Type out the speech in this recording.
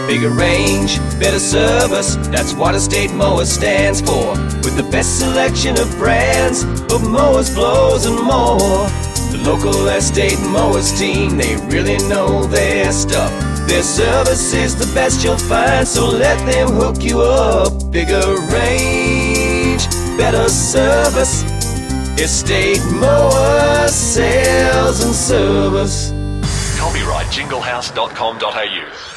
Bigger range, better service, that's what Estate Mowers stands for. With the best selection of brands, of mowers, blows and more. The local Estate Mowers team, they really know their stuff. Their service is the best you'll find, so let them hook you up. Bigger range, better service, Estate Mowers, sales and service. Copyright jinglehouse.com.au.